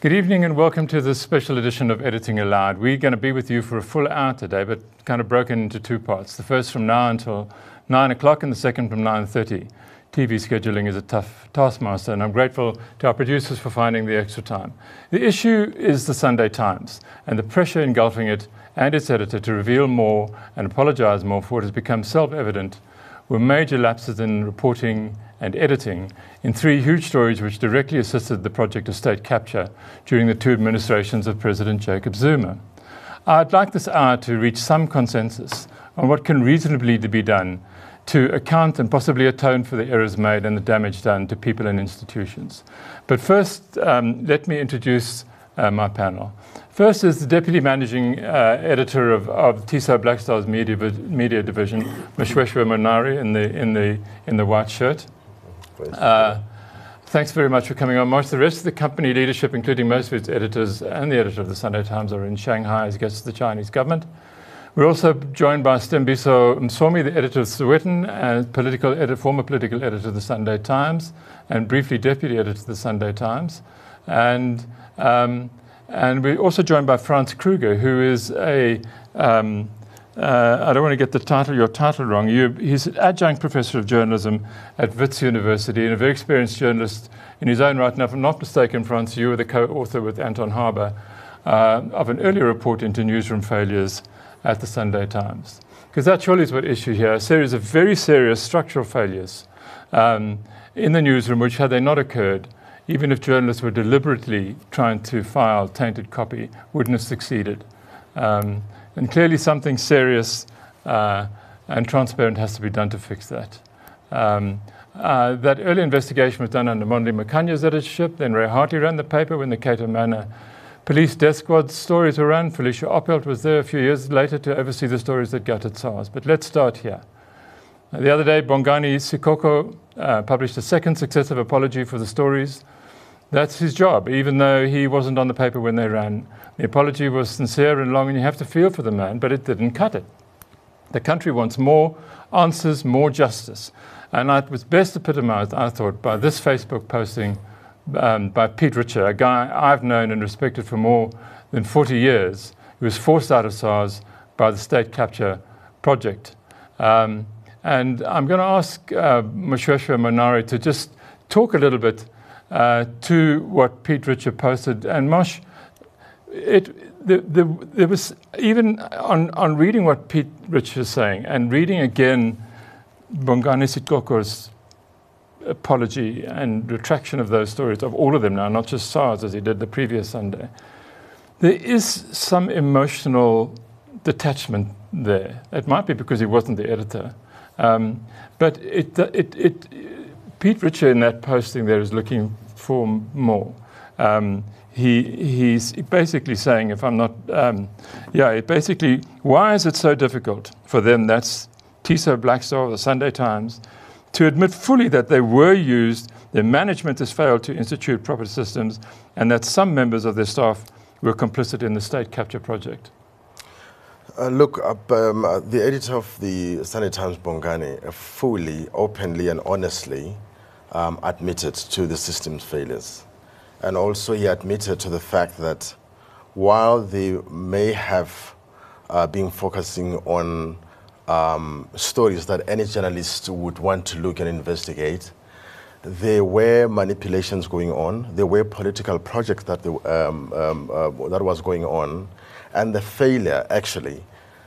Good evening and welcome to this special edition of Editing Aloud. We're going to be with you for a full hour today, but kind of broken into two parts. The first from now until 9 o'clock and the second from 9:30. TV scheduling is a tough taskmaster, and I'm grateful to our producers for finding the extra time. The issue is the Sunday Times and the pressure engulfing it and its editor to reveal more and apologize more for what has become self-evident were major lapses in reporting and editing in three huge stories which directly assisted the project of state capture during the two administrations of President Jacob Zuma. I'd like this hour to reach some consensus on what can reasonably be done to account and possibly atone for the errors made and the damage done to people and institutions. But first, let me introduce my panel. First is the Deputy Managing Editor of TISO Black Star's media division, Moshoeshoe Monari, in the white shirt. Thanks very much for coming on, Mosh. The rest of the company leadership, including most of its editors and the editor of the Sunday Times, are in Shanghai as guests of the Chinese government. We're also joined by Stembiso Msomi, the editor of Sowetan and former political editor of the Sunday Times, and briefly deputy editor of the Sunday Times. And we're also joined by Franz Kruger, who is I don't want to get your title wrong. He's an adjunct professor of journalism at Wits University and a very experienced journalist in his own right. And if I'm not mistaken, Franz, you were the co-author with Anton Harber of an earlier report into newsroom failures at the Sunday Times. Because that surely is what issue here, a series of very serious structural failures in the newsroom, which had they not occurred, even if journalists were deliberately trying to file tainted copy, wouldn't have succeeded. And clearly something serious and transparent has to be done to fix that. That early investigation was done under Mondli Makanya's editorship. Then Ray Hartley ran the paper when the Cato Manor Police Death Squad stories were run. Felicia Oppelt was there a few years later to oversee the stories that gutted SARS. But let's start here. The other day, Bongani Sikoko published a second successive apology for the stories. That's his job, even though he wasn't on the paper when they ran. The apology was sincere and long, and you have to feel for the man, but it didn't cut it. The country wants more answers, more justice. And it was best epitomized, I thought, by this Facebook posting by Pete Richer, a guy I've known and respected for more than 40 years, who was forced out of SARS by the state capture project. And I'm going to ask Moshoeshoe Monari to just talk a little bit to what Pete Richer posted. And Mosh, there was, even on reading what Pete Richer is saying and reading again Bongani Sikoko's apology and retraction of those stories, of all of them now, not just SARS as he did the previous Sunday, there is some emotional detachment there. It might be because he wasn't the editor. But Pete Richer in that posting there is looking for more. He's basically saying, if I'm not, basically, why is it so difficult for them, that's TISO Black Star, the Sunday Times, to admit fully that they were used, their management has failed to institute proper systems, and that some members of their staff were complicit in the state capture project? The editor of the Sunday Times, Bongani, fully, openly, and honestly admitted to the system's failures. And also he admitted to the fact that while they may have been focusing on stories that any journalist would want to look and investigate, there were manipulations going on, there were political projects that was going on, and the failure actually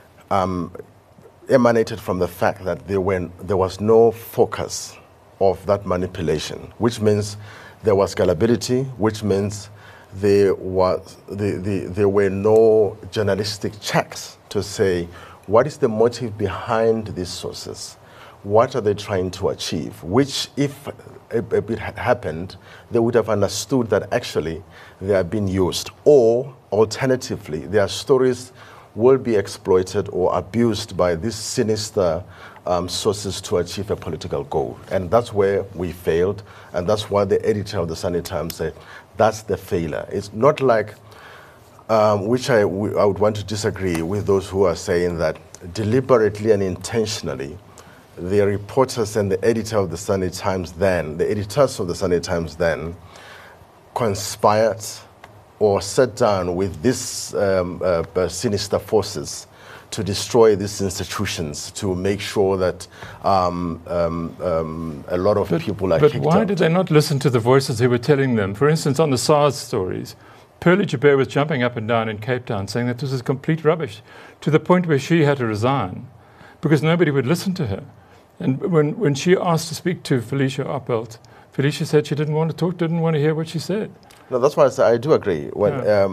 emanated from the fact that there was no focus of that manipulation, which means there was gullibility, which means there were no journalistic checks to say, what is the motive behind these sources? What are they trying to achieve? Which, if it had happened, they would have understood that actually they are being used. Or, alternatively, their stories will be exploited or abused by these sinister sources to achieve a political goal. And that's where we failed, and that's why the editor of the Sunday Times said, that's the failure. It's not like, which I would want to disagree with those who are saying that deliberately and intentionally, the reporters and the editor of the Sunday Times then, the editors of the Sunday Times then, conspired or sat down with these sinister forces to destroy these institutions, to make sure that a lot of people are kicked out. But why did they not listen to the voices who were telling them? For instance, on the SARS stories, Pearlie Joubert was jumping up and down in Cape Town saying that this is complete rubbish, to the point where she had to resign because nobody would listen to her. And when she asked to speak to Felicia Oppelt, Felicia said she didn't want to talk, didn't want to hear what she said. No, that's why I say I do agree when,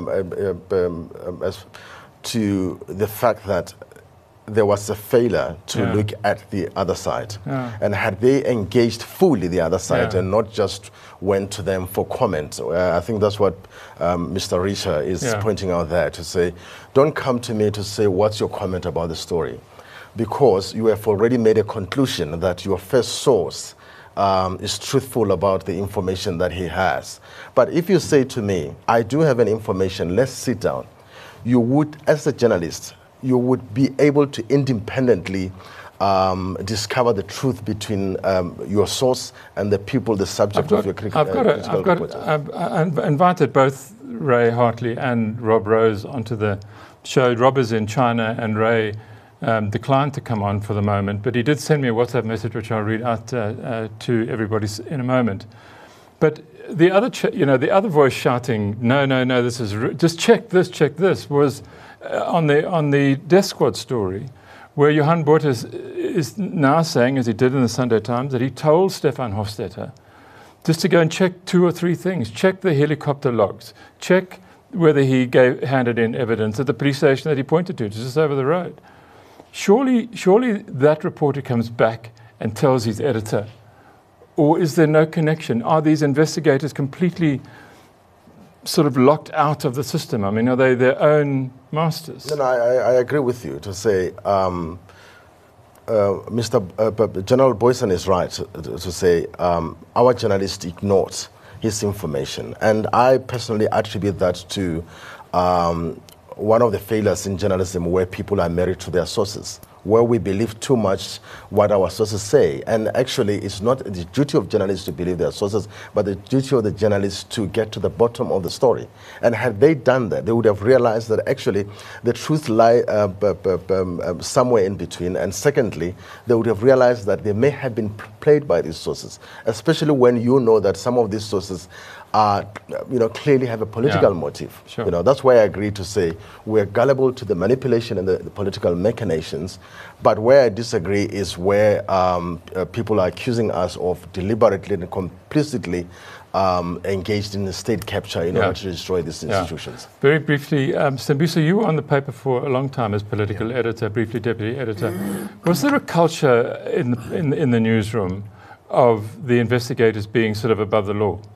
as to the fact that there was a failure to look at the other side. And had they engaged fully the other side and not just went to them for comment, I think that's what Mr. Richa is pointing out there, to say, don't come to me to say what's your comment about the story, because you have already made a conclusion that your first source is truthful about the information that he has. But if you say to me, I do have an information, let's sit down, you would, as a journalist, you would be able to independently discover the truth between your source and the people, the subject of your critical reporting. I've invited both Ray Hartley and Rob Rose onto the show. Rob is in China and Ray declined to come on for the moment, but he did send me a WhatsApp message, which I'll read out to everybody in a moment. But the other, the other voice shouting, no, this is just check this, was on the Death Squad story, where Johan Botha is now saying, as he did in the Sunday Times, that he told Stefan Hofstetter just to go and check 2 or 3 things. Check the helicopter logs. Check whether he handed in evidence at the police station that he pointed to, just over the road. Surely that reporter comes back and tells his editor, or is there no connection? Are these investigators completely sort of locked out of the system? I mean, are they their own masters? No, I agree with you to say General Booysen is right to say our journalist ignored his information. And I personally attribute that to one of the failures in journalism, where people are married to their sources, where we believe too much what our sources say. And actually, it's not the duty of journalists to believe their sources, but the duty of the journalists to get to the bottom of the story. And had they done that, they would have realized that actually the truth lies somewhere in between. And secondly, they would have realized that they may have been played by these sources, especially when you know that some of these sources clearly have a political motive. Sure. That's why I agree to say we're gullible to the manipulation and the political machinations. But where I disagree is where people are accusing us of deliberately and complicitly engaged in the state capture in order to destroy these institutions. Very briefly, Stembiso, you were on the paper for a long time as political editor, briefly deputy editor. Was there a culture in the newsroom of the investigators being sort of above the law?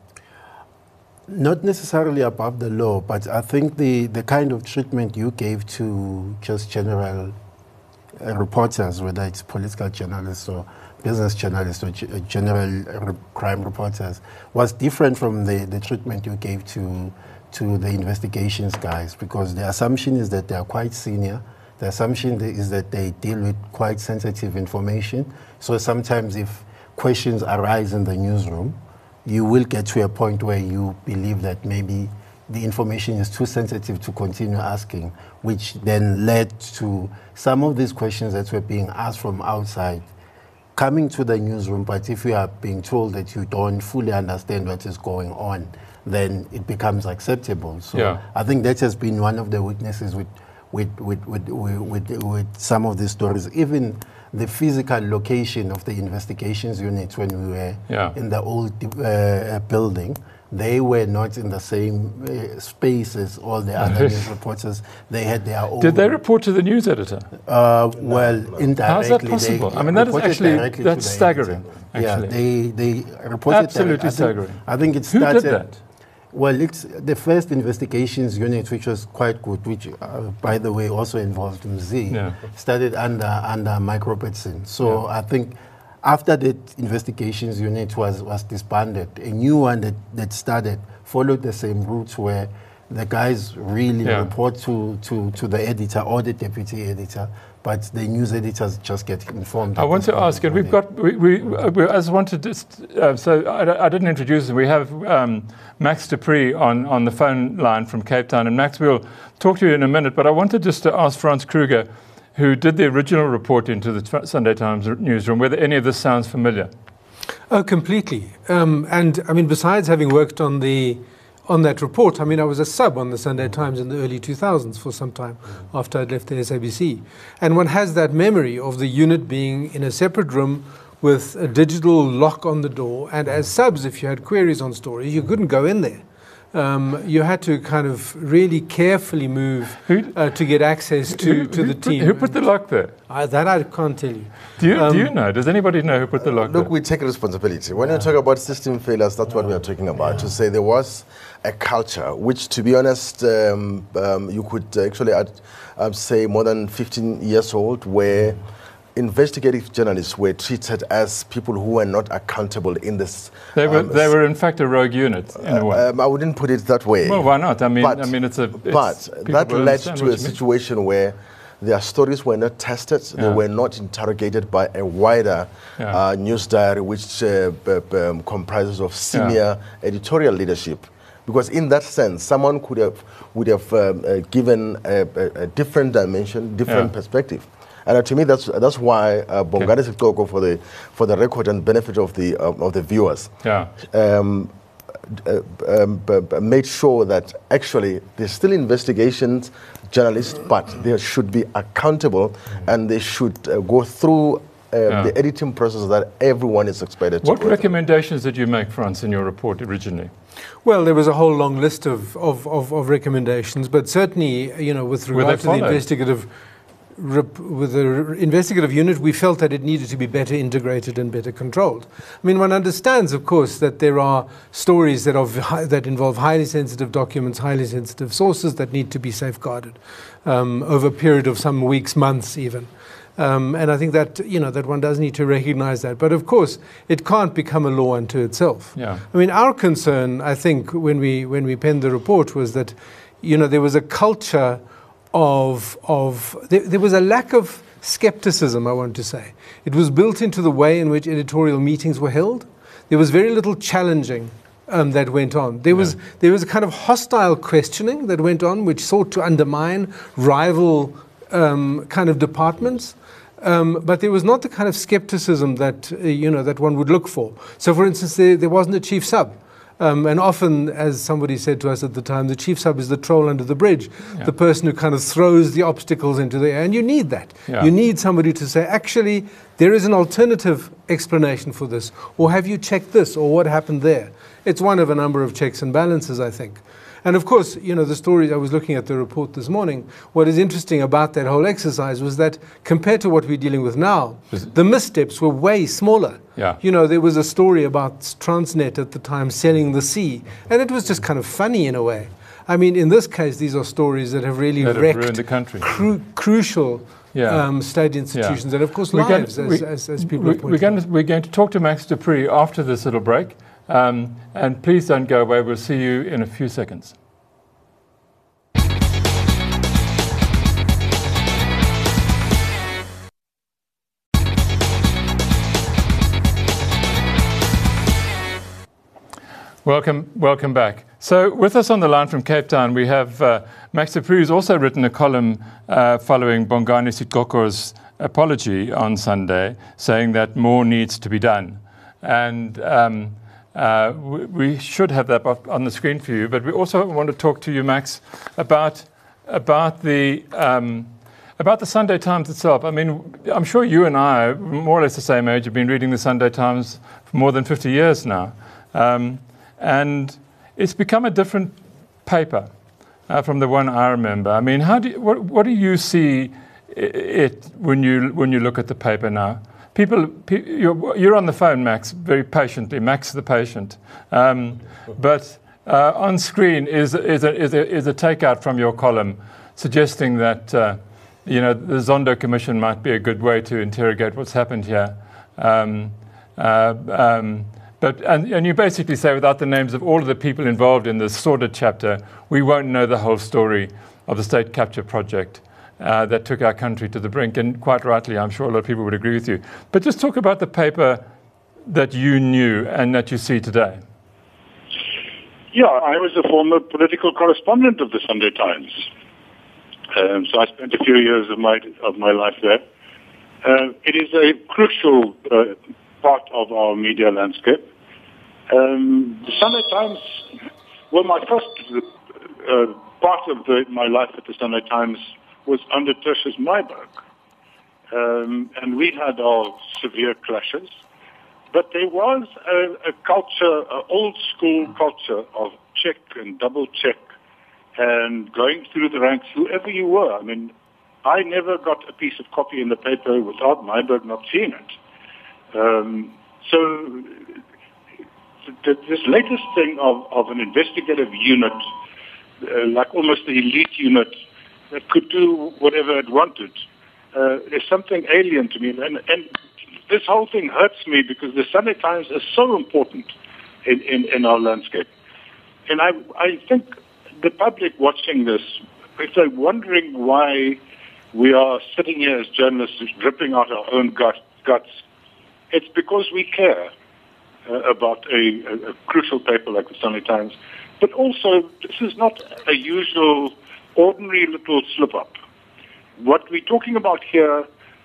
Not necessarily above the law, but I think the kind of treatment you gave to just general reporters, whether it's political journalists or business journalists or general crime reporters, was different from the treatment you gave to the investigations guys, because the assumption is that they are quite senior. The assumption is that they deal with quite sensitive information. So sometimes if questions arise in the newsroom, you will get to a point where you believe that maybe the information is too sensitive to continue asking, which then led to some of these questions that were being asked from outside coming to the newsroom. But if you are being told that you don't fully understand what is going on, then it becomes acceptable. So I think that has been one of the weaknesses with some of these stories. Even the physical location of the investigations unit when we were in the old building, they were not in the same space as all the other news reporters. They had their own. Did they report to the news editor? Indirectly. How's that possible? I mean, that's staggering. Actually. They reported. Absolutely staggering. I think it started. Who did that? Well, it's the first investigations unit, which was quite good, which, by the way, also involved Mzi, started under Mike Robertson. So I think after that investigations unit was disbanded, a new one that started followed the same routes, where the guys really report to the editor or the deputy editor, but the news editors just get informed. I want to ask, and we've got, I just want to just, so I didn't introduce him. We have Max du Preez on the phone line from Cape Town. And Max, we'll talk to you in a minute, but I wanted just to ask Frans Kruger, who did the original report into the Sunday Times newsroom, whether any of this sounds familiar. Oh, completely. And I mean, besides having worked on that report, I mean, I was a sub on the Sunday Times in the early 2000s for some time after I'd left the SABC. And one has that memory of the unit being in a separate room with a digital lock on the door. And as subs, if you had queries on stories, you couldn't go in there. You had to kind of really carefully move to get access to the team. Who put the lock there? That I can't tell you. Do you know? Does anybody know who put the lock there? Look, we take responsibility. When you talk about system failures, that's what we are talking about. To say there was a culture, which, to be honest, you could actually say more than 15 years old, where investigative journalists were treated as people who were not accountable in this. They were in fact a rogue unit in a way. I wouldn't put it that way. Well, why not? I mean, but that led to a situation where their stories were not tested. They were not interrogated by a wider news diary, which comprises of senior editorial leadership. Because in that sense, someone would have given a different dimension, different perspective. And to me, that's why Bongani Sitoko, for the record and benefit of the viewers, made sure that actually there's still investigations, journalists, but they should be accountable and they should go through the editing process that everyone is expected to. What recommendations did you make, Frans, in your report originally? Well, there was a whole long list of recommendations, but certainly, with regard to the investigative unit, we felt that it needed to be better integrated and better controlled. I mean, one understands, of course, that there are stories that involve highly sensitive documents, highly sensitive sources that need to be safeguarded over a period of some weeks, months even. And I think that, that one does need to recognize that. But of course, it can't become a law unto itself. Yeah. I mean, our concern, I think, when we penned the report was that, there was a culture there was a lack of skepticism, I want to say. It was built into the way in which editorial meetings were held. There was very little challenging that went on. There was a kind of hostile questioning that went on, which sought to undermine rival kind of departments. But there was not the kind of skepticism that that one would look for. So, for instance, there wasn't a chief sub. And often, as somebody said to us at the time, the chief sub is the troll under the bridge, the person who kind of throws the obstacles into the air. And you need that. Yeah. You need somebody to say, actually, there is an alternative explanation for this. Or have you checked this? Or what happened there? It's one of a number of checks and balances, I think. And of course, the story, I was looking at the report this morning, what is interesting about that whole exercise was that compared to what we're dealing with now, the missteps were way smaller. Yeah. There was a story about Transnet at the time selling the sea, and it was just kind of funny in a way. I mean, in this case, these are stories that have really wrecked ruined the country. Crucial state institutions and, of course, lives, as people have pointed out. We're going to talk to Max du Preez after this little break. And please don't go away. We'll see you in a few seconds. Welcome back. So with us on the line from Cape Town, we have Max du Preez, who's also written a column following Bongani Sitoko's apology on Sunday, saying that more needs to be done. And we should have that up on the screen for you, but we also want to talk to you, Max, about the Sunday Times itself. I mean, I'm sure you and I, more or less the same age, have been reading the Sunday Times for more than 50 years now. And it's become a different paper from the one I remember. I mean, what do you see it when you look at the paper now? You're on the phone, Max, very patiently. Max the patient, but on screen is a takeout from your column, suggesting that the Zondo Commission might be a good way to interrogate what's happened here. But you basically say, without the names of all of the people involved in this sordid chapter, we won't know the whole story of the state capture project. that took our country to the brink. And quite rightly, I'm sure a lot of people would agree with you. But just talk about the paper that you knew and that you see today. Yeah, I was a former political correspondent of the Sunday Times. So I spent a few years of my life there. It is a crucial part of our media landscape. The Sunday Times, well, my first part of my life at the Sunday Times was under Tertius Meiburg. And we had our severe clashes. But there was a culture, an old-school culture of check and double-check and going through the ranks, whoever you were. I mean, I never got a piece of copy in the paper without Meiburg not seeing it. So this latest thing of an investigative unit, like almost the elite unit, that could do whatever it wanted, is something alien to me. And this whole thing hurts me because the Sunday Times is so important in our landscape. And I think the public watching this, if they're wondering why we are sitting here as journalists dripping out our own guts, it's because we care about a crucial paper like the Sunday Times. But also, this is not a usual, ordinary little slip-up. What we're talking about here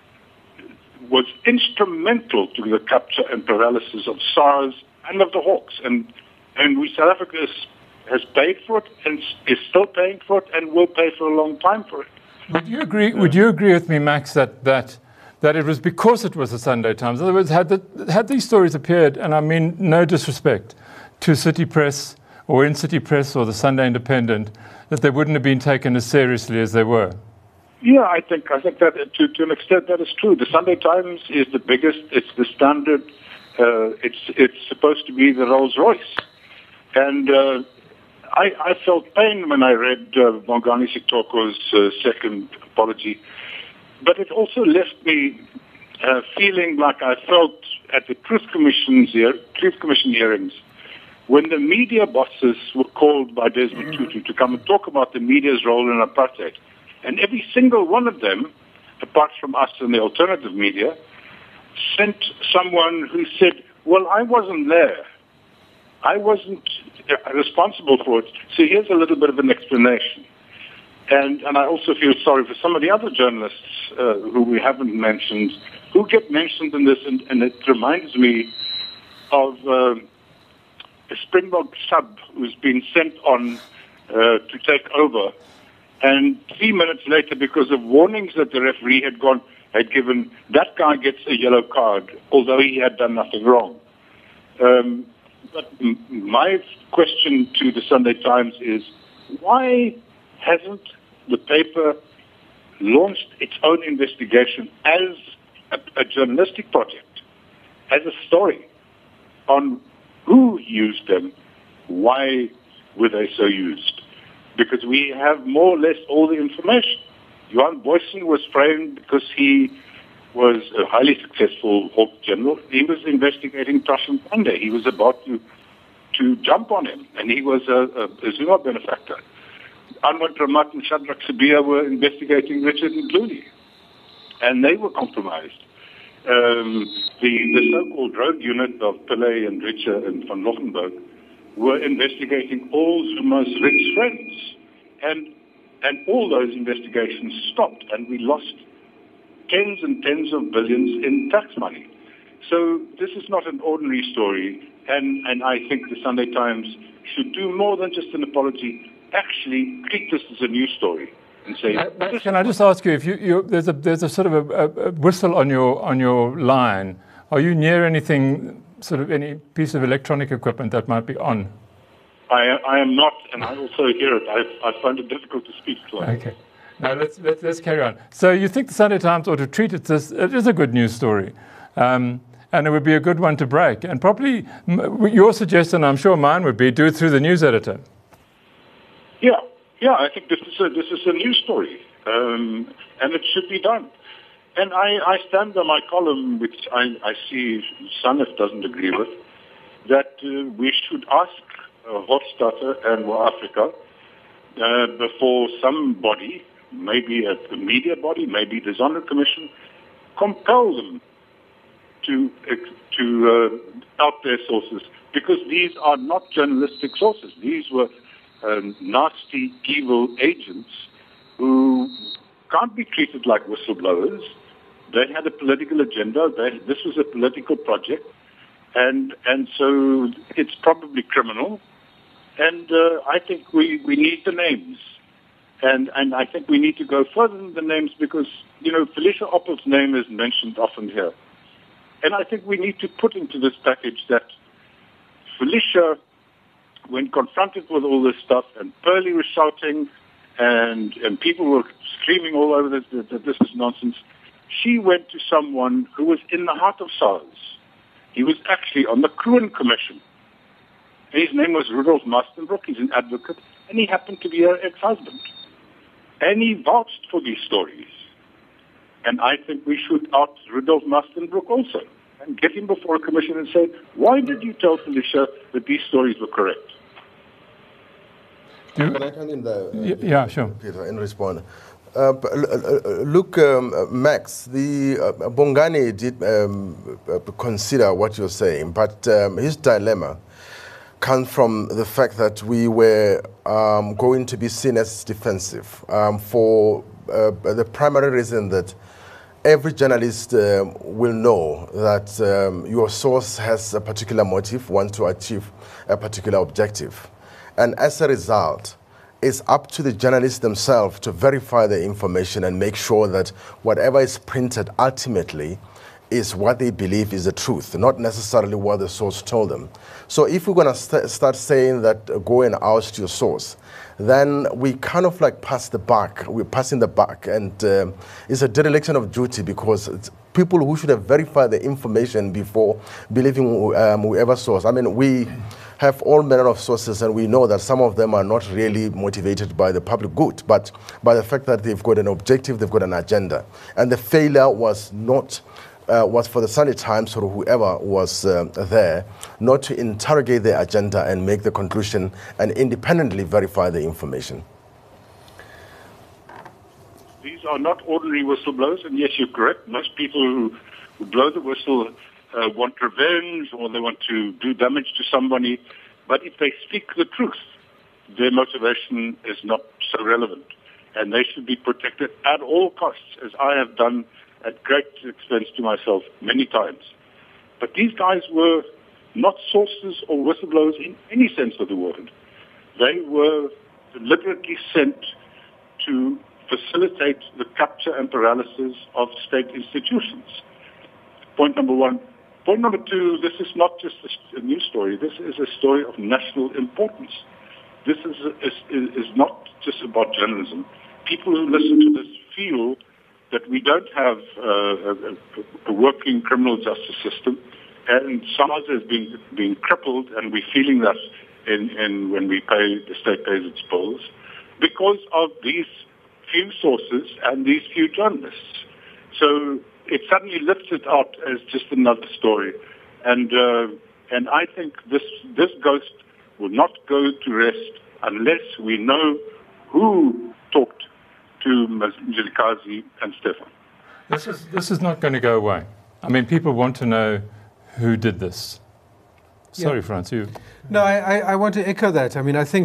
was instrumental to the capture and paralysis of SARS and of the Hawks. And South Africa has paid for it and is still paying for it and will pay for a long time for it. Would you agree with me, Max, that it was because it was the Sunday Times? In other words, had these stories appeared, and I mean no disrespect to City Press or in City Press or the Sunday Independent, that they wouldn't have been taken as seriously as they were? Yeah, I think that to an extent that is true. The Sunday Times is the biggest. It's the standard. It's supposed to be the Rolls Royce, and I felt pain when I read Bongani Sitoko's second apology, but it also left me feeling like I felt at the Truth Commission hearings when the media bosses were called by Desmond Tutu to come and talk about the media's role in apartheid. And every single one of them, apart from us and the alternative media, sent someone who said, well, I wasn't there. I wasn't responsible for it. So here's a little bit of an explanation. And I also feel sorry for some of the other journalists who we haven't mentioned, who get mentioned in this. And it reminds me of a Springbok sub who's been sent on to take over. And 3 minutes later, because of warnings that the referee had given, that guy gets a yellow card, although he had done nothing wrong. But my question to the Sunday Times is, why hasn't the paper launched its own investigation as a journalistic project, as a story, on who used them, why were they so used? Because we have more or less all the information. Johan Boysen was framed because he was a highly successful Hawk general. He was investigating Tashin Pandey. He was about to jump on him, and he was a Zuma benefactor. Anwar Ramat and Shadrach Sibiya were investigating Richard Ndluli, and they were compromised. The so-called rogue unit of Pillay and Richer and van Lochenberg were investigating all Zuma's rich friends. And all those investigations stopped, and we lost tens and tens of billions in tax money. So this is not an ordinary story, and I think the Sunday Times should do more than just an apology, actually treat this as a news story and say... Can I just ask you, if there's a sort of a whistle on your line, are you near anything, sort of any piece of electronic equipment that might be on? I am not, and I also hear it. I find it difficult to speak to it. Okay. Now let's carry on. So you think the Sunday Times ought to treat it as it is a good news story, and it would be a good one to break. And probably your suggestion, I'm sure mine would be, do it through the news editor. Yeah. I think this is a news story, and it should be done. And I stand by my column, which I see Sanef doesn't agree with, that we should ask Hofstadter and Africa before somebody, maybe a media body, maybe the Zondo Commission, compel them to out their sources, because these are not journalistic sources. These were nasty, evil agents who can't be treated like whistleblowers. They had a political agenda. This was a political project, and so it's probably criminal. And I think we need the names. And I think we need to go further than the names because, Felicia Oppel's name is mentioned often here. And I think we need to put into this package that Felicia, when confronted with all this stuff, and Pearlie was shouting, and people were screaming all over that this is nonsense, she went to someone who was in the heart of SARS. He was actually on the Kruin Commission. His name was Rudolf Mastenbroek. He's an advocate, and he happened to be her ex-husband. And he vouched for these stories. And I think we should out Rudolf Mastenbroek also and get him before a commission and say, why did you tell Felicia that these stories were correct? Can I come in there? Yeah, sure. Peter, and respond. Look, Max, the Bongani did consider what you're saying, but his dilemma comes from the fact that we were going to be seen as defensive for the primary reason that every journalist will know that your source has a particular motive, wants to achieve a particular objective. And as a result, it's up to the journalists themselves to verify the information and make sure that whatever is printed ultimately is what they believe is the truth, not necessarily what the source told them. So if we're going to start saying that go and oust your source, then we kind of like pass the buck. We're passing the buck, and it's a dereliction of duty because it's people who should have verified the information before believing whoever source. I mean, we have all manner of sources, and we know that some of them are not really motivated by the public good, but by the fact that they've got an objective, they've got an agenda. And the failure was not was for the Sunday Times or whoever was there not to interrogate the agenda and make the conclusion and independently verify the information. These are not ordinary whistleblowers, and yes, you're correct. Most people who blow the whistle want revenge or they want to do damage to somebody, but if they speak the truth, their motivation is not so relevant, and they should be protected at all costs, as I have done at great expense to myself many times. But these guys were not sources or whistleblowers in any sense of the word. They were deliberately sent to facilitate the capture and paralysis of state institutions. Point number one. Point number two, this is not just a news story. This is a story of national importance. This is not just about journalism. People who listen to this feel that we don't have a working criminal justice system, and SARS has been crippled, and we're feeling that in when the state pays its bills, because of these few sources and these few journalists. So it suddenly lifts it out as just another story, and I think this ghost will not go to rest unless we know who talked to Mzilikazi and Stefan. This is not going to go away. I mean, people want to know who did this. Sorry, Frans, you. No, I want to echo that. I mean, I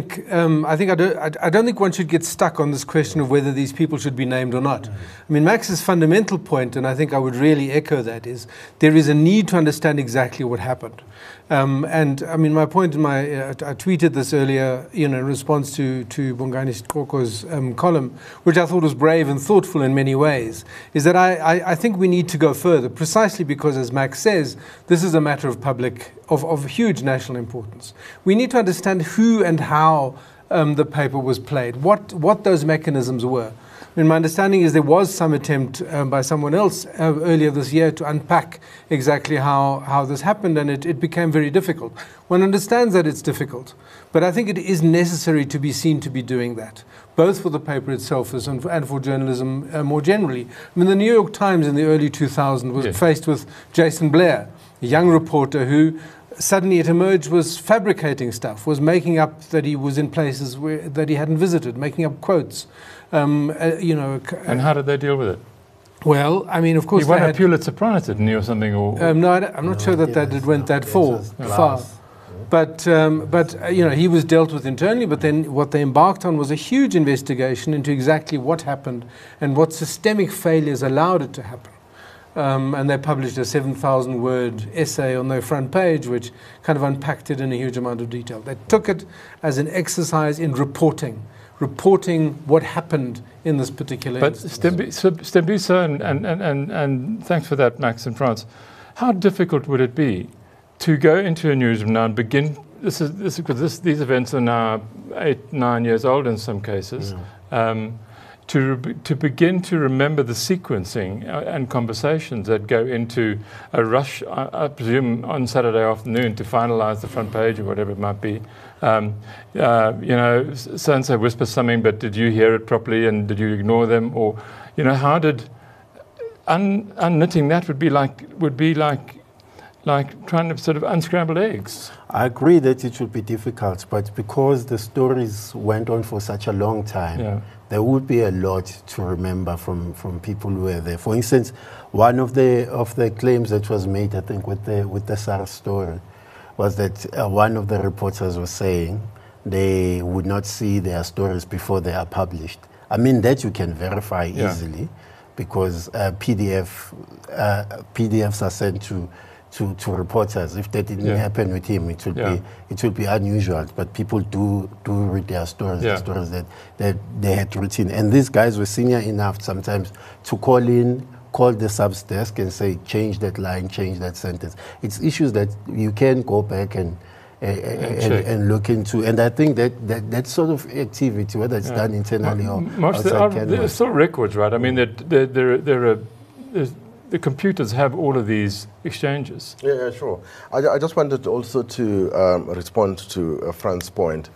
don't think one should get stuck on this question of whether these people should be named or not. I mean, Max's fundamental point, and I think I would really echo that, is there is a need to understand exactly what happened. And I mean, my point in I tweeted this earlier, in response to Bongani Sikoko's column, which I thought was brave and thoughtful in many ways, is that I think we need to go further, precisely because, as Max says, this is a matter of huge national importance. We need to understand who and how the paper was played, what those mechanisms were. I mean, my understanding is there was some attempt by someone else earlier this year to unpack exactly how this happened, and it became very difficult. One understands that it's difficult, but I think it is necessary to be seen to be doing that, both for the paper itself and for journalism more generally. I mean, the New York Times in the early 2000s was faced with Jason Blair, a young reporter who suddenly it emerged was fabricating stuff, was making up that he was in places that he hadn't visited, making up quotes. And how did they deal with it? Well, I mean, of course, he won a Pulitzer Prize, didn't he, or something? No, I'm not sure that it went that far. But he was dealt with internally. But then what they embarked on was a huge investigation into exactly what happened and what systemic failures allowed it to happen. And they published a 7,000-word essay on their front page, which kind of unpacked it in a huge amount of detail. They took it as an exercise in reporting what happened in this particular instance. But Stembiso, and thanks for that, Max in France, how difficult would it be to go into a newsroom now and begin, because these events are now 8-9 years old in some cases, to begin to remember the sequencing and conversations that go into a rush, I presume, on Saturday afternoon to finalize the front page or whatever it might be. So-and-so whispers something, but did you hear it properly and did you ignore them? Or, how did unknitting that would be like trying to sort of unscramble eggs. I agree that it would be difficult, but because the stories went on for such a long time, there would be a lot to remember from people who were there. For instance, one of the claims that was made, I think, with the SARS story, was that one of the reporters was saying they would not see their stories before they are published. I mean, that you can verify easily because PDFs are sent to reporters. If that didn't happen with him, it would be unusual. But people do read their stories, the stories that they had written. And these guys were senior enough sometimes to call the subs desk and say, change that line, change that sentence. It's issues that you can go back and look into. And I think that sort of activity, whether it's done internally or outside Canada. There are still records, right? I mean, the computers have all of these exchanges. Yeah, sure. I just wanted also to respond to Fran's point.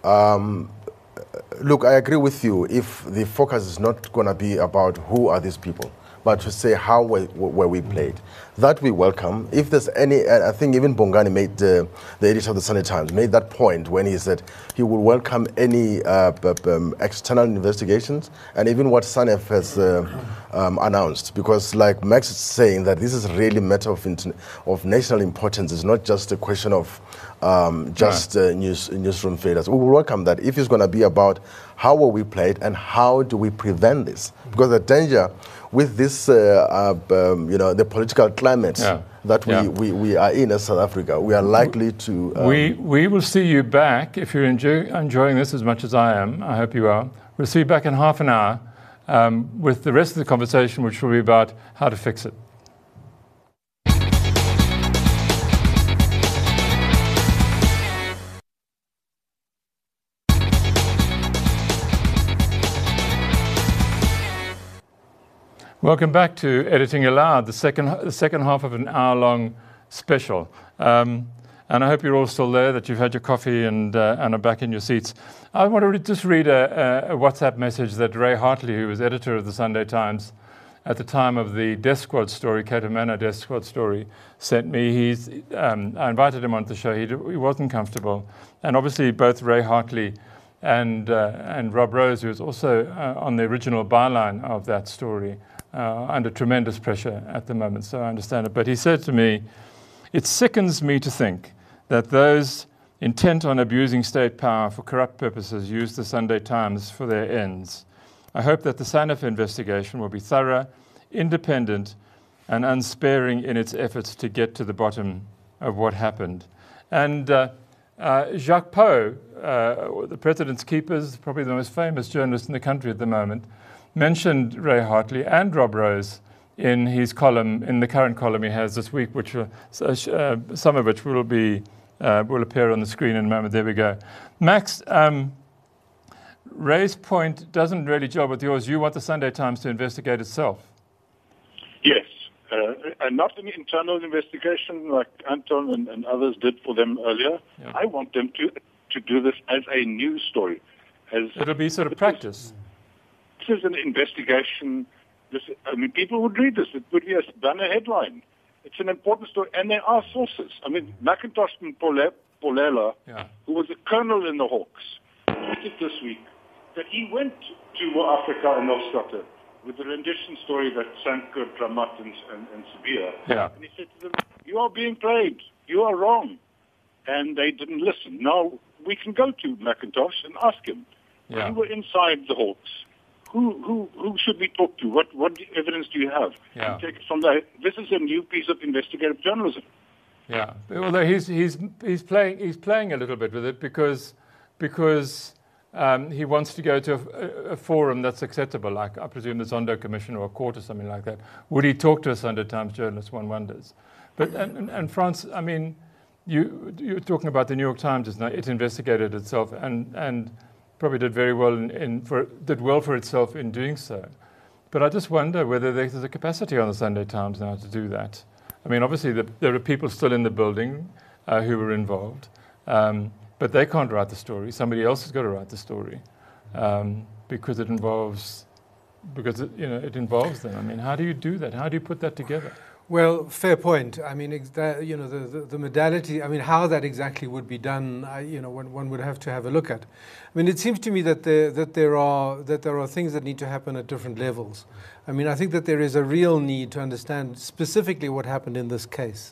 Look, I agree with you if the focus is not going to be about who are these people, but to say how were we played. That we welcome. If there's any, I think even Bongani made, the editor of the Sunday Times, made that point when he said he would welcome any external investigations and even what SANEF has announced. Because like Max is saying, that this is really a matter of national importance. It's not just a question of newsroom failures. We will welcome that if it's going to be about how were we played and how do we prevent this. Because the danger with this, the political climate that we are in as South Africa, we are likely to... We will see you back, if you're enjoying this as much as I am, I hope you are. We'll see you back in half an hour with the rest of the conversation, which will be about how to fix it. Welcome back to Editing Aloud, the second half of an hour-long special. And I hope you're all still there, that you've had your coffee and are back in your seats. I want to just read a WhatsApp message that Ray Hartley, who was editor of the Sunday Times at the time of the Death Squad story, Cato Manor Death Squad story, sent me. I invited him onto the show. He wasn't comfortable. And obviously both Ray Hartley and Rob Rose, who was also on the original byline of that story, under tremendous pressure at the moment, so I understand it. But he said to me, "It sickens me to think that those intent on abusing state power for corrupt purposes use the Sunday Times for their ends. I hope that the SANEF investigation will be thorough, independent, and unsparing in its efforts to get to the bottom of what happened." And Jacques Pau, the President's Keepers, probably the most famous journalist in the country at the moment, mentioned Ray Hartley and Rob Rose in his column, in the current column he has this week, which some of which will appear on the screen in a moment. There we go. Max, Ray's point doesn't really gel with yours. You want the Sunday Times to investigate itself. Yes, and not an internal investigation like Anton and others did for them earlier. Yeah. I want them to do this as a news story. It'll be sort of practice. This is an investigation. People would read this. It would be a banner headline. It's an important story, and there are sources. I mean, McIntosh and Polela, who was a colonel in the Hawks, tweeted this week that he went to Africa and Nostata with the rendition story that Sanker, Dramat, and Sabia. Yeah. And he said to them, "You are being played. You are wrong." And they didn't listen. Now, we can go to McIntosh and ask him. Yeah. You were inside the Hawks. Who should we talk to? What evidence do you have? Yeah. And take it from there. This is a new piece of investigative journalism. Yeah, although he's playing a little bit with it because he wants to go to a forum that's acceptable, like I presume the Zondo Commission or a court or something like that. Would he talk to a Sunday Times journalist? One wonders. But and France, I mean, you're talking about the New York Times, isn't it? It investigated itself and probably did very well did well for itself in doing so. But I just wonder whether there's a capacity on the Sunday Times now to do that. I mean, obviously there are people still in the building who were involved, but they can't write the story. Somebody else has got to write the story because it involves them. I mean, how do you do that? How do you put that together? Well, fair point. I mean, the modality. I mean, how that exactly would be done, one would have to have a look at. I mean, it seems to me that there are things that need to happen at different levels. I mean, I think that there is a real need to understand specifically what happened in this case.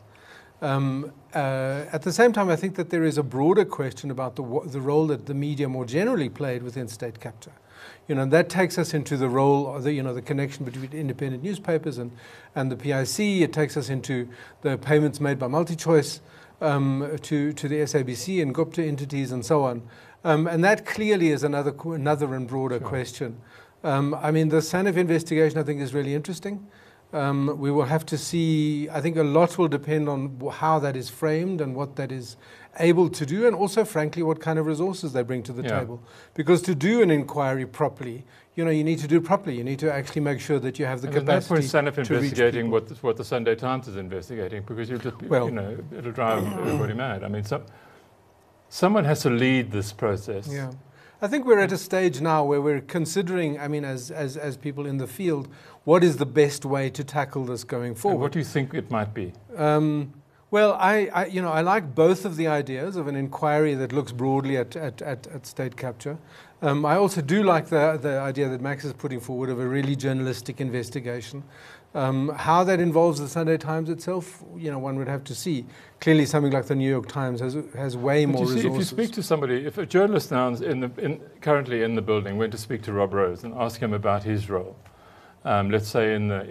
At the same time, I think that there is a broader question about the role that the media more generally played within state capture. And that takes us into the role of the connection between independent newspapers and the PIC. It takes us into the payments made by MultiChoice to the SABC and Gupta entities and so on. And that clearly is another and broader question. I mean, the SANEF investigation, I think, is really interesting. We will have to see. I think a lot will depend on how that is framed and what that is able to do, and also, frankly, what kind of resources they bring to the table. Because to do an inquiry properly, you need to do it properly. You need to actually make sure that you have the capacity. There's no point SANEF investigating what the Sunday Times is investigating, because it'll drive everybody mad. I mean, someone has to lead this process. Yeah. I think we're at a stage now where we're considering, I mean, as people in the field, what is the best way to tackle this going forward? And what do you think it might be? Well, I like both of the ideas of an inquiry that looks broadly at state capture. I also do like the idea that Max is putting forward of a really journalistic investigation. How that involves the Sunday Times itself, one would have to see. Clearly, something like the New York Times has way more resources. If you speak to somebody, if a journalist now currently in the building went to speak to Rob Rose and ask him about his role, let's say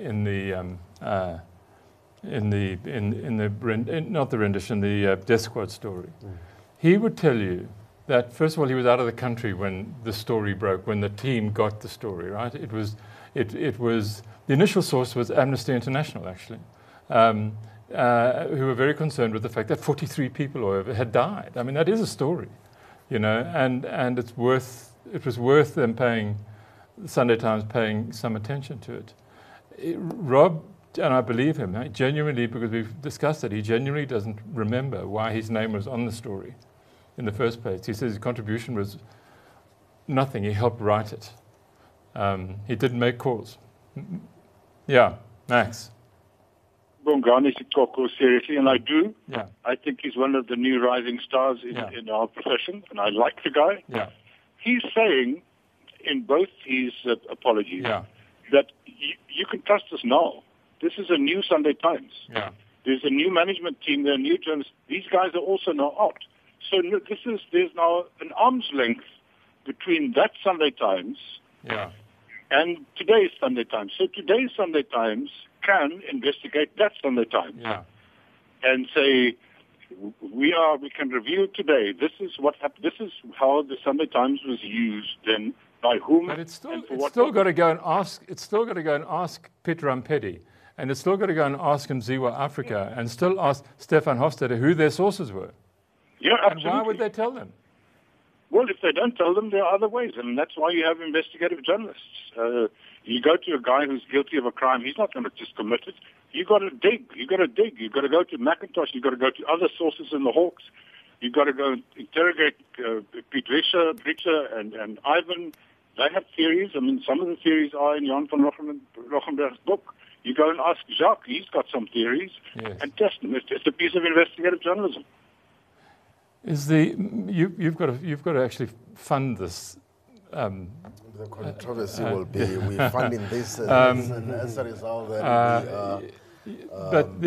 the Death Squad story, he would tell you that first of all he was out of the country when the story broke, when the team got the story. Right? It was the initial source was Amnesty International, actually, who were very concerned with the fact that 43 people had died. I mean, that is a story, and it was worth them the Sunday Times paying some attention to it. Rob, and I believe him, genuinely, because we've discussed it, he genuinely doesn't remember why his name was on the story in the first place. He says his contribution was nothing. He helped write it. He didn't make calls. Yeah, Max. Bongani should talk seriously, and I do. Yeah. I think he's one of the new rising stars in our profession, and I like the guy. Yeah. He's saying in both his apologies that you can trust us now. This is a new Sunday Times. Yeah. There's a new management team. There are new journalists. These guys are also now out. So there's now an arm's length between that Sunday Times and today's Sunday Times. So today's Sunday Times can investigate that Sunday Times and say, we can review today. This is what happened. This is how the Sunday Times was used then, by whom. But it's still got to go and ask. It's still got to go and ask Peter Rampedi, and it's still got to go and ask Mziwa Africa, and still ask Stefan Hofstadter who their sources were. Yeah, absolutely. And why would they tell them? Well, if they don't tell them, there are other ways, and that's why you have investigative journalists. You go to a guy who's guilty of a crime, he's not going to just commit it. You've got to dig. You've got to go to McIntosh. You've got to go to other sources in the Hawks. You've got to go and interrogate Piet Richer and Ivan. They have theories. I mean, some of the theories are in Jan van Rochenberg's book. You've go and ask Jacques. He's got some theories, Yes. and test them. It's a piece of investigative journalism. Is you've got to actually fund this? The controversy will be we're funding this, and as a result, then but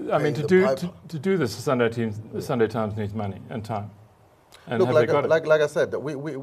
to do this, the Sunday Times needs money and time. And look, have they got it? like I said,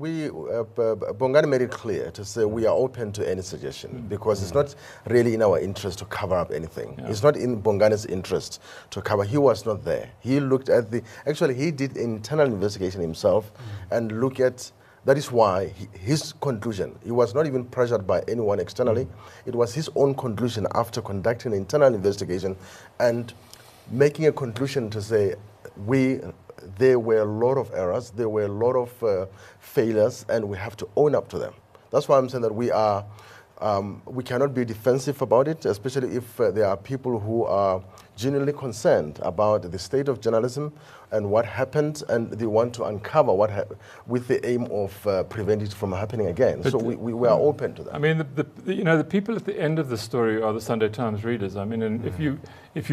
Bongani made it clear to say we are open to any suggestion because it's not really in our interest to cover up anything. Yeah. It's not in Bongani's interest to cover. He was not there. He looked at actually he did internal investigation himself and look at. That is why his conclusion, he was not even pressured by anyone externally. It was his own conclusion after conducting an internal investigation and making a conclusion to say there were a lot of errors, there were a lot of failures, and we have to own up to them. That's why I'm saying that we cannot be defensive about it, especially if there are people who are genuinely concerned about the state of journalism and what happened, and they want to uncover what happened with the aim of preventing it from happening again. But so we are open to that. I mean, the people at the end of the story are the Sunday Times readers. I mean, and if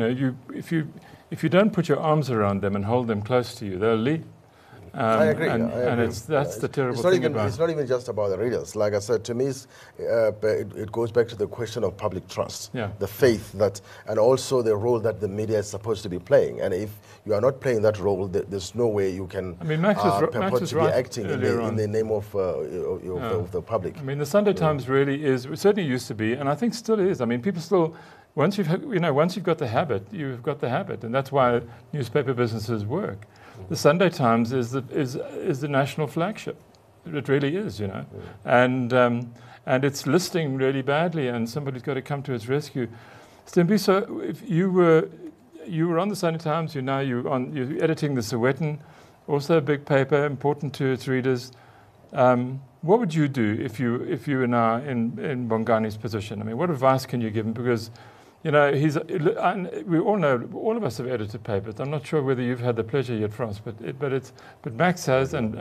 you don't put your arms around them and hold them close to you, they'll leave. I agree. And that's the terrible thing about it. It's not even just about the readers. Like I said, to me, it goes back to the question of public trust, the faith that, and also the role that the media is supposed to be playing. And if you are not playing that role, there's no way you can purport to be acting in the name of the public. I mean, the Sunday Times really is, it certainly used to be, and I think still is. I mean, people still, once you've got the habit, you've got the habit, and that's why newspaper businesses work. The Sunday Times is the national flagship. It really is, and it's listing really badly, and somebody's got to come to its rescue. Stembiso, if you were on the Sunday Times, you're editing the Sowetan, also a big paper, important to its readers. What would you do if you were now in Bongani's position? I mean, what advice can you give him? Because we all know, all of us have edited papers. I'm not sure whether you've had the pleasure yet, Frans, but Max has, and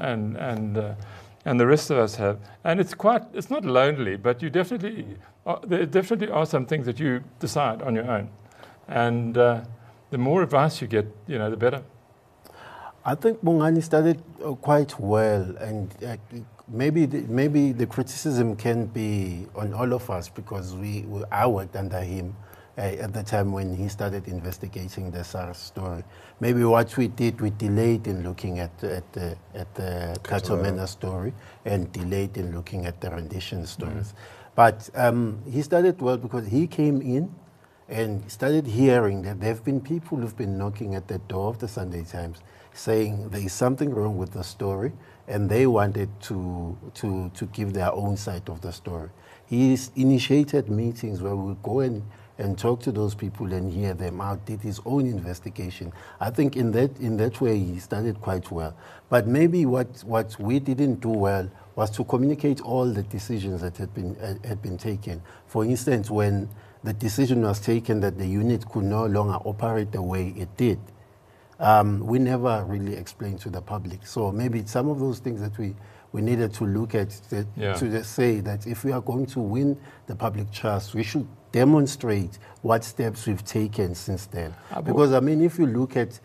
the rest of us have. And it's not lonely, but there definitely are some things that you decide on your own. And the more advice you get, the better. I think Bongani started quite well, and maybe the criticism can be on all of us because I worked under him at the time when he started investigating the SARS story. Maybe what we did, we delayed in looking at the Katomena story and delayed in looking at the rendition stories. But he started well because he came in and started hearing that there have been people who've been knocking at the door of the Sunday Times saying there is something wrong with the story, and they wanted to give their own side of the story. He's initiated meetings where we'll go and talk to those people and hear them out, did his own investigation. I think in that way he started quite well. But maybe what we didn't do well was to communicate all the decisions that had been taken. For instance, when the decision was taken that the unit could no longer operate the way it did, we never really explained to the public. So maybe some of those things that we needed to look at to say that if we are going to win the public trust, we should demonstrate what steps we've taken since then. Because, I mean, if you look at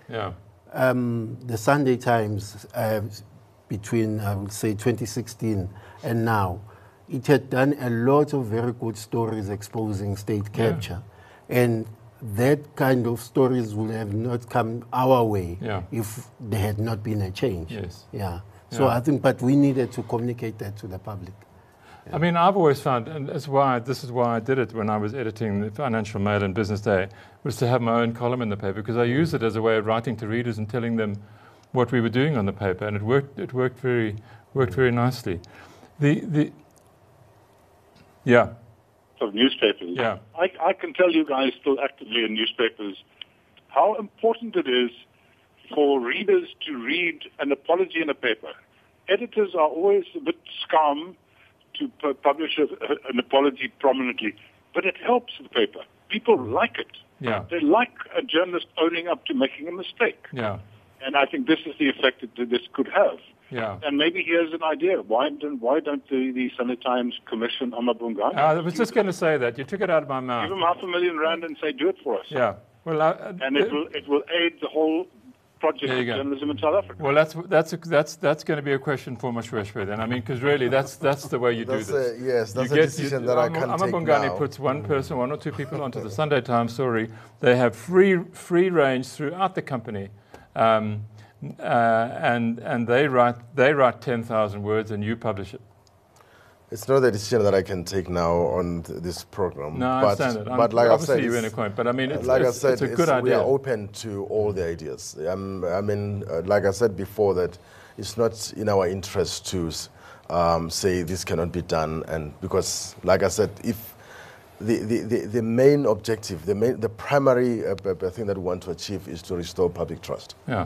the Sunday Times between, I would say, 2016 and now, it had done a lot of very good stories exposing state capture. And that kind of stories would have not come our way if there had not been a change. So I think, but we needed to communicate that to the public. I mean, I've always found, and this is why I did it when I was editing the Financial Mail and Business Day, was to have my own column in the paper, because I used it as a way of writing to readers and telling them what we were doing on the paper, and it worked very nicely. Of newspapers. I can tell you guys still actively in newspapers how important it is for readers to read an apology in a paper. Editors are always a bit scum to publish an apology prominently, but it helps the paper. People like it. They like a journalist owning up to making a mistake. And I think this is the effect that this could have. Yeah. And maybe here's an idea. Why don't the Sunday Times commission Amabungani? I was just going to say that. You took it out of my mouth. Give him R500,000 and say, do it for us. Yeah. Well, And it will aid the whole project There of you go. journalism in South Africa. Well, that's going to be a question for Mashweshwe then. I mean, because really, that's the way you do this. Yes, that's You a decision that I can't take Amabungani now. puts one person, one or two people onto the Sunday Times story. They have free range throughout the company, and they write 10,000 words, and you publish it. It's not a decision that I can take now on this program. No, I understand it. But like I obviously said, you're in a point. But I mean, it's a good we idea. are open to all the ideas. I mean, like I said before, that it's not in our interest to say this cannot be done, and because, like I said, if the main objective, the primary thing that we want to achieve is to restore public trust. Yeah.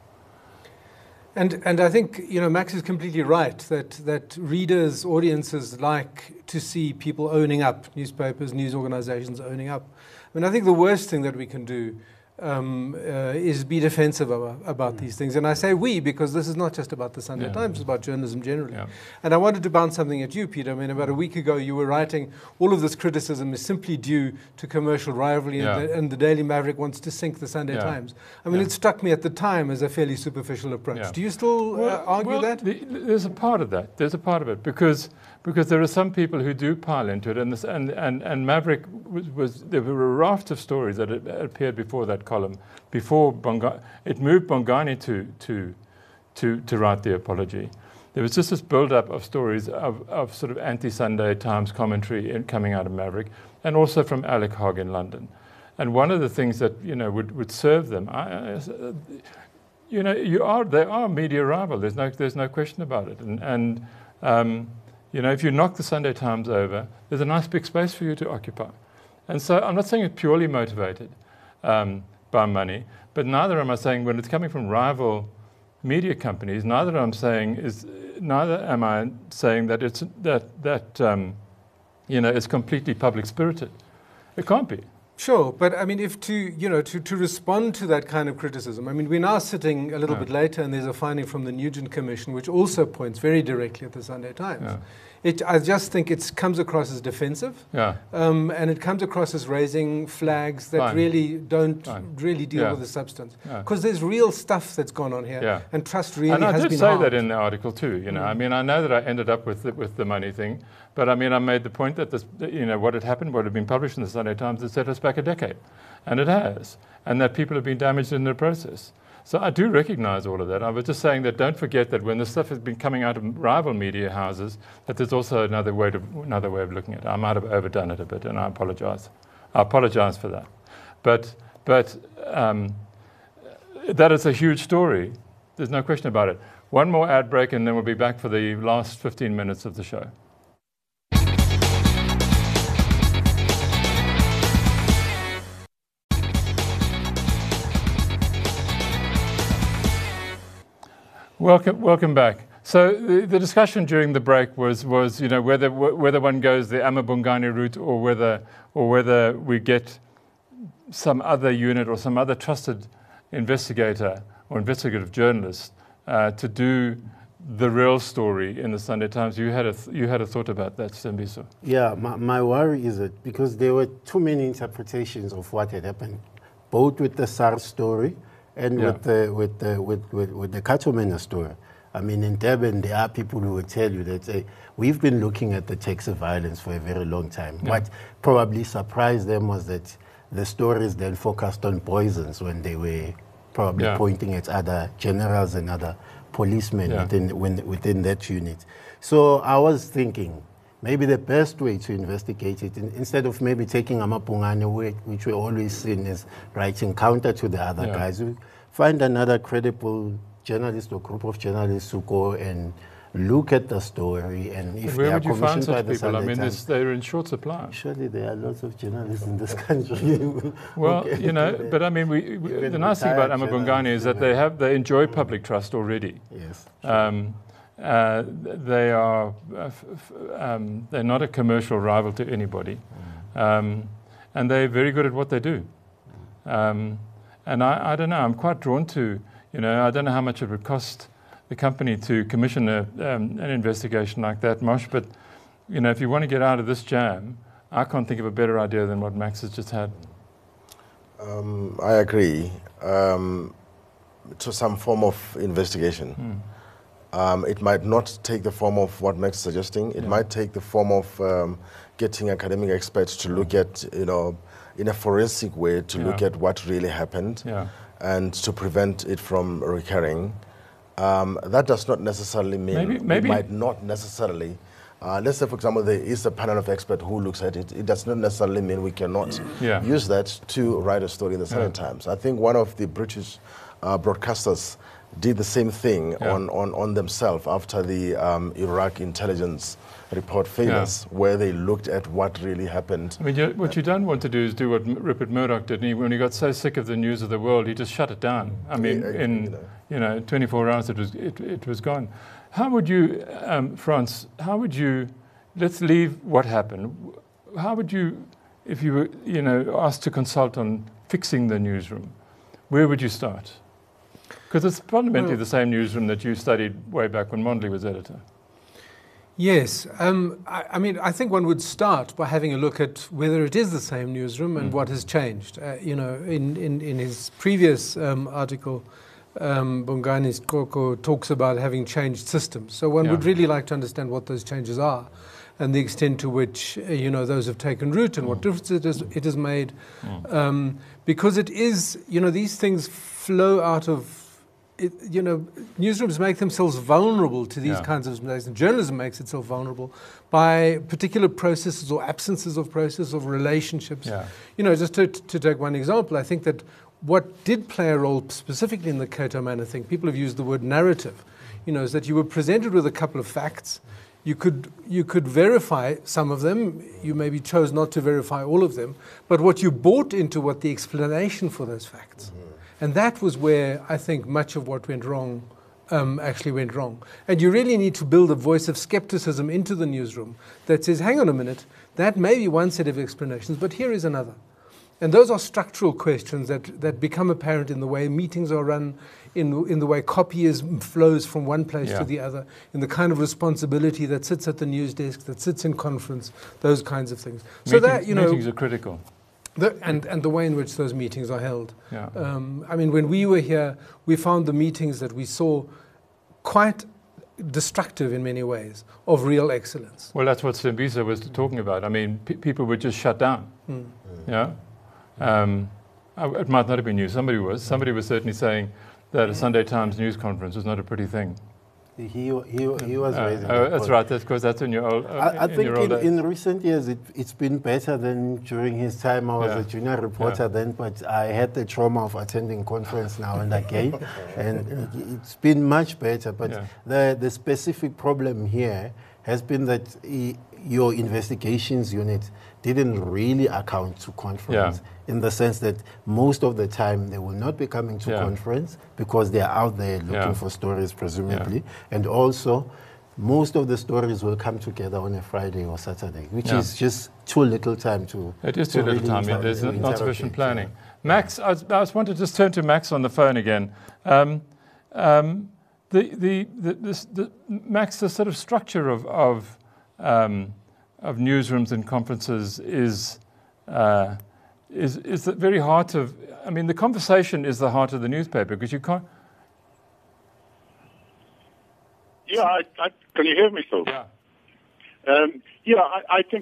And I think, Max is completely right that readers, audiences like to see people owning up, newspapers, news organizations owning up. I mean, I think the worst thing that we can do is be defensive about these things. And I say we because this is not just about the Sunday Times, it's about journalism generally. Yeah. And I wanted to bounce something at you, Peter. I mean, about a week ago you were writing, all of this criticism is simply due to commercial rivalry and the Daily Maverick wants to sink the Sunday Times. I mean, it struck me at the time as a fairly superficial approach. Yeah. Do you still argue that? There's a part of that. There's a part of it because there are some people who do pile into it, and Maverick there were a raft of stories that appeared before that column, before it moved Bongani to write the apology. There was just this build-up of stories of sort of anti-Sunday Times commentary coming out of Maverick, and also from Alec Hogg in London. And one of the things that would serve them, they are media rival. There's no question about it. And if you knock the Sunday Times over, there's a nice big space for you to occupy. And so I'm not saying it's purely motivated by money, but neither am I saying when it's coming from rival media companies. Neither am I saying that it's it's completely public spirited. It can't be. Sure, but I mean, if to respond to that kind of criticism, I mean, we're now sitting a little bit later, and there's a finding from the Nugent Commission which also points very directly at the Sunday Times. Yeah. I just think it comes across as defensive, and it comes across as raising flags that really don't really deal with the substance. Because there's real stuff that's gone on here, and trust really has been harmed. And I did say that in the article too. I mean, I know that I ended up with the money thing, but I mean, I made the point that what had happened, what had been published in the Sunday Times, had set us back a decade, and it has, and that people have been damaged in the process. So I do recognize all of that. I was just saying that don't forget that when this stuff has been coming out of rival media houses, that there's also another way of looking at it. I might have overdone it a bit, and I apologize. I apologize for that. But that is a huge story. There's no question about it. One more ad break, and then we'll be back for the last 15 minutes of the show. Welcome back. So the discussion during the break was whether one goes the Amabungani route or whether we get some other unit or some other trusted investigator or investigative journalist to do the real story in the Sunday Times. You had a thought about that, Stembiso. Yeah, my worry is that because there were too many interpretations of what had happened, both with the SARS story and with the Katumena story. I mean, in Durban, there are people who will tell you that we've been looking at the taxi violence for a very long time. Yeah. What probably surprised them was that the stories then focused on poisons when they were probably pointing at other generals and other policemen within that unit. So I was thinking, maybe the best way to investigate it, instead of maybe taking Amabungani, which we always seen as writing counter to the other guys, we find another credible journalist or group of journalists who go and look at the story, and if they are commissioned by the Sunday Times. I mean, they're in short supply. Surely there are lots of journalists in this country. Well, but I mean, the nice thing about Amabungani is that they enjoy public trust already. Yes. They are they're not a commercial rival to anybody, and they're very good at what they do. And I don't know. I'm quite drawn to. I don't know how much it would cost the company to commission an investigation like that, Mosh. But if you want to get out of this jam, I can't think of a better idea than what Max has just had. I agree. To some form of investigation. It might not take the form of what Max is suggesting. It might take the form of getting academic experts to look at, in a forensic way, to look at what really happened and to prevent it from recurring. That does not necessarily mean, maybe. It might not necessarily. Let's say, for example, there is a panel of experts who looks at it. It does not necessarily mean we cannot use that to write a story in the Sunday Times. I think one of the British broadcasters did the same thing on themselves after the Iraq intelligence report failures, where they looked at what really happened. I mean, what you don't want to do is do what Rupert Murdoch did. When he got so sick of the news of the world, he just shut it down. I mean, in 24 hours, it was gone. How would you, Frans? Let's leave what happened. How would you, if you were, asked to consult on fixing the newsroom, where would you start? Because it's fundamentally the same newsroom that you studied way back when Mondley was editor. Yes. I think one would start by having a look at whether it is the same newsroom and what has changed. In his previous article, Bongani Skoko talks about having changed systems. So one would really like to understand what those changes are and the extent to which, those have taken root and what difference it has made. Because it is, these things flow out of, newsrooms make themselves vulnerable to these kinds of mistakes, and journalism makes itself vulnerable by particular processes or absences of process of relationships. Just to take one example, I think that what did play a role specifically in the Cato Manor thing, people have used the word narrative, is that you were presented with a couple of facts. You could verify some of them. You maybe chose not to verify all of them. But what you bought into what the explanation for those facts. And that was where I think much of what went wrong actually went wrong. And you really need to build a voice of skepticism into the newsroom that says, hang on a minute, that may be one set of explanations, but here is another. And those are structural questions that become apparent in the way meetings are run, in the way copy flows from one place to the other, in the kind of responsibility that sits at the news desk, that sits in conference, those kinds of things. Meetings are critical. And the way in which those meetings are held. When we were here, we found the meetings that we saw quite destructive in many ways of real excellence. Well, that's what Sembisa was talking about. I mean, people were just shut down. It might not have been you. Somebody was certainly saying that a Sunday Times news conference was not a pretty thing. He was raising that's right. That's because that's in your old. I think in recent years it's been better than during his time. I was a junior reporter then, but I had the trauma of attending conference now and again, and it's been much better. But the specific problem here has been that your investigations unit didn't really account to conference in the sense that most of the time they will not be coming to conference because they are out there looking for stories, presumably. And also, most of the stories will come together on a Friday or Saturday, which is just too little time to... It is too little time. There's not sufficient planning. Max, I just want to just turn to Max on the phone again. Max, the sort of structure of newsrooms and conferences is the very heart of. I mean, the conversation is the heart of the newspaper because you can't. Yeah, can you hear me, Phil? Yeah. I think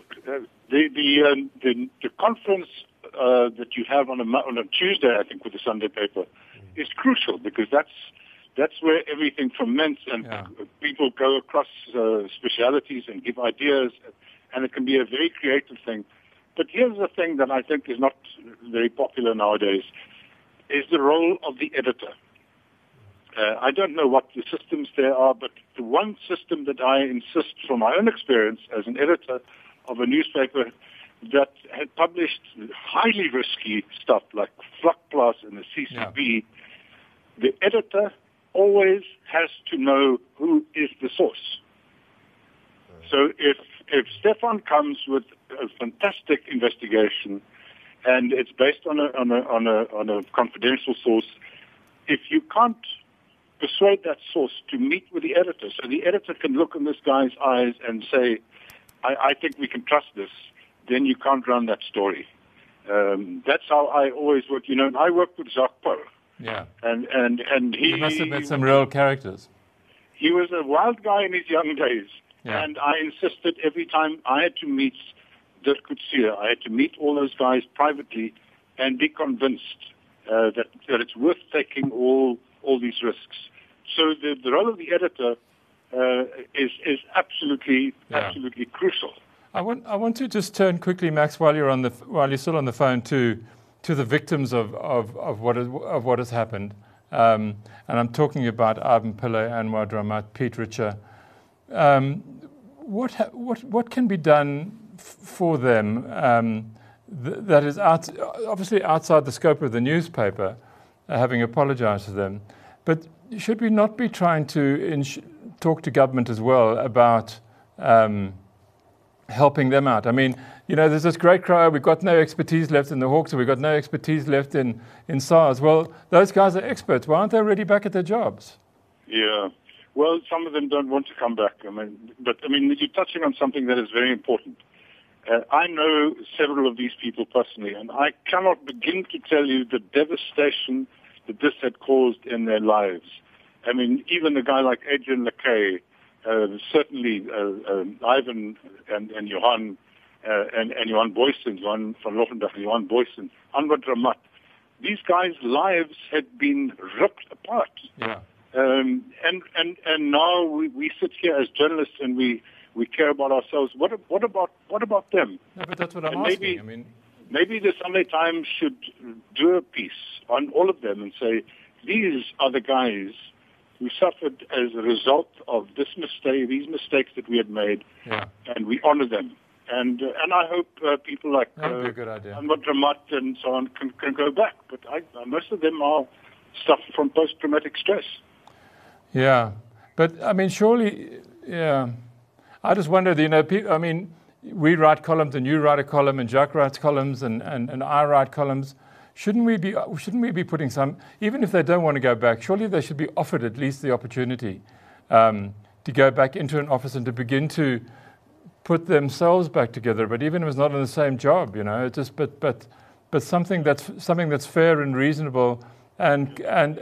the conference that you have on a Tuesday, I think, with the Sunday paper, is crucial because that's where everything ferments and people go across specialities and give ideas, and it can be a very creative thing. But here's the thing that I think is not very popular nowadays, is the role of the editor. I don't know what the systems there are, but the one system that I insist from my own experience as an editor of a newspaper that had published highly risky stuff like Vlakplaas and the CCP, the editor always has to know who is the source. So if Stefan comes with a fantastic investigation and it's based on a confidential source, if you can't persuade that source to meet with the editor, so the editor can look in this guy's eyes and say, I think we can trust this, then you can't run that story. That's how I always work. I worked with Jacques Paul. Yeah. And he must have met some real characters. He was a wild guy in his young days. Yeah. And I insisted every time I had to meet Dirk Coetzee, I had to meet all those guys privately and be convinced that it's worth taking all these risks. So the role of the editor is absolutely crucial. I want to just turn quickly, Max, while you're still on the phone, to the victims of what has happened, and I'm talking about Ivan Pillay, Anwar Dramat, Piet Richer. What can be done for them that is obviously outside the scope of the newspaper, having apologized to them, but should we not be trying to talk to government as well about helping them out? I mean, there's this great cry, we've got no expertise left in the Hawks, or we've got no expertise left in SARS. Well, those guys are experts. Why aren't they already back at their jobs? Yeah. Well, some of them don't want to come back. But you're touching on something that is very important. I know several of these people personally, and I cannot begin to tell you the devastation that this had caused in their lives. Even a guy like Adrian Lakay, certainly Ivan and Johan and Johan Boysen, Johan van Loffenberg and Johan Boysen, Anwar Dramat. These guys' lives had been ripped apart. Yeah. And now we sit here as journalists and we care about ourselves. What about them? No, but that's what I'm asking. Maybe the Sunday Times should do a piece on all of them and say, these are the guys who suffered as a result of these mistakes that we had made, and we honor them. And I hope people like Anwar Dramat and so on can go back. But most of them are suffering from post-traumatic stress. Yeah, but surely, yeah. I just wonder, we write columns and you write a column and Jacques writes columns and I write columns. Shouldn't we be putting some, even if they don't want to go back, surely they should be offered at least the opportunity to go back into an office and to begin to put themselves back together. But even if it's not in the same job, but something that's fair and reasonable and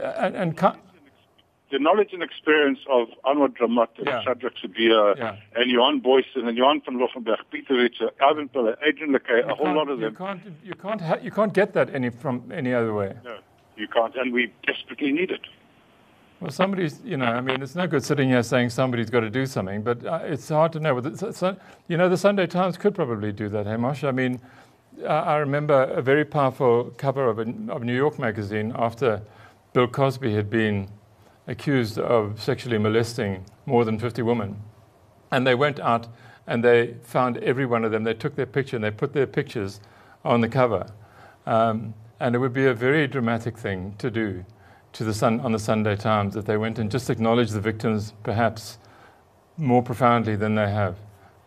the knowledge and experience of Anwar Dramat and Shadrach Sibiya and Johan Boysen and Johan van Loffenberg, Pieter Richer, Ivan Pillay, Adrian Lakay, a whole lot of them. You can't get that from any other way. No, you can't, and we desperately need it. Well, somebody's, it's no good sitting here saying somebody's got to do something, but it's hard to know. The Sunday Times could probably do that, Hamish. I remember a very powerful cover of New York magazine after Bill Cosby had been accused of sexually molesting more than 50 women. And they went out and they found every one of them. They took their picture and they put their pictures on the cover. And it would be a very dramatic thing to do on the Sunday Times if they went and just acknowledged the victims perhaps more profoundly than they have.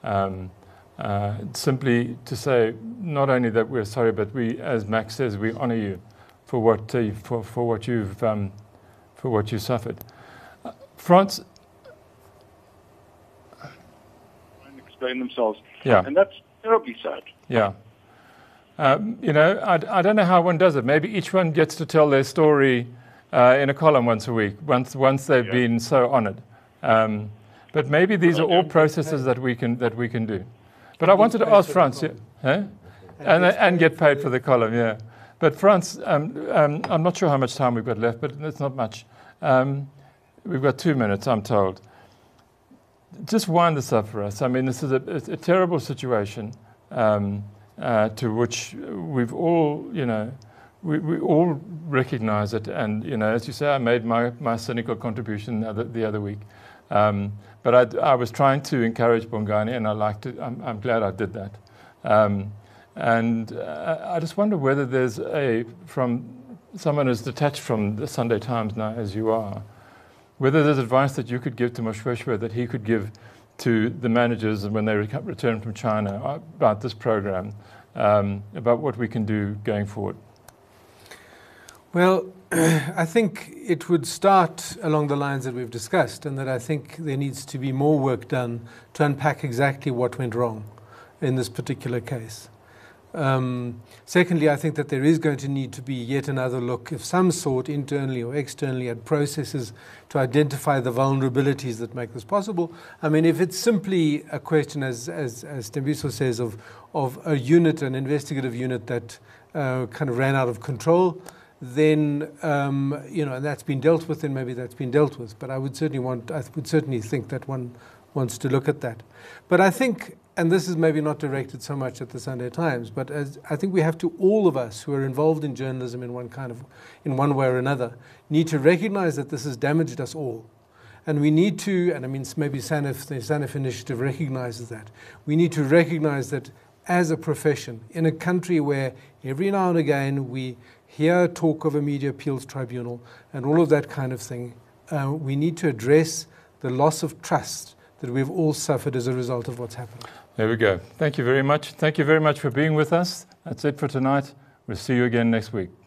Simply to say not only that we're sorry, but we, as Max says, we honor you for what you suffered. Frans? And explain themselves. Yeah. And that's terribly sad. Yeah. I don't know how one does it. Maybe each one gets to tell their story in a column once a week, once they've been so honored. But maybe these are all processes that we can do. But I wanted to ask Frans, and get paid for the column, yeah. But Frans, I'm not sure how much time we've got left, but it's not much. We've got 2 minutes, I'm told. Just wind this up for us. This is a terrible situation to which we've all, we all recognize it. And, as you say, I made my cynical contribution the other week. But I was trying to encourage Bongani, and I'm glad I did that. And I just wonder whether there's from someone who's detached from the Sunday Times now, as you are, whether there's advice that you could give to Moshoeshoe that he could give to the managers when they return from China about this program, about what we can do going forward. Well, I think it would start along the lines that we've discussed, and that I think there needs to be more work done to unpack exactly what went wrong in this particular case. Secondly, I think that there is going to need to be yet another look of some sort, internally or externally, at processes to identify the vulnerabilities that make this possible. I mean, if it's simply a question, as Stembiso says, of a unit, an investigative unit that kind of ran out of control, then and that's been dealt with, then maybe that's been dealt with. But I would certainly think that one wants to look at that. But I think, and this is maybe not directed so much at the Sunday Times, but I think we have to, all of us who are involved in journalism in one way or another, need to recognize that this has damaged us all. And we need to, and I mean maybe the SANEF initiative recognizes that, we need to recognize that as a profession, in a country where every now and again we hear talk of a media appeals tribunal and all of that kind of thing, we need to address the loss of trust that we've all suffered as a result of what's happened. There we go. Thank you very much. Thank you very much for being with us. That's it for tonight. We'll see you again next week.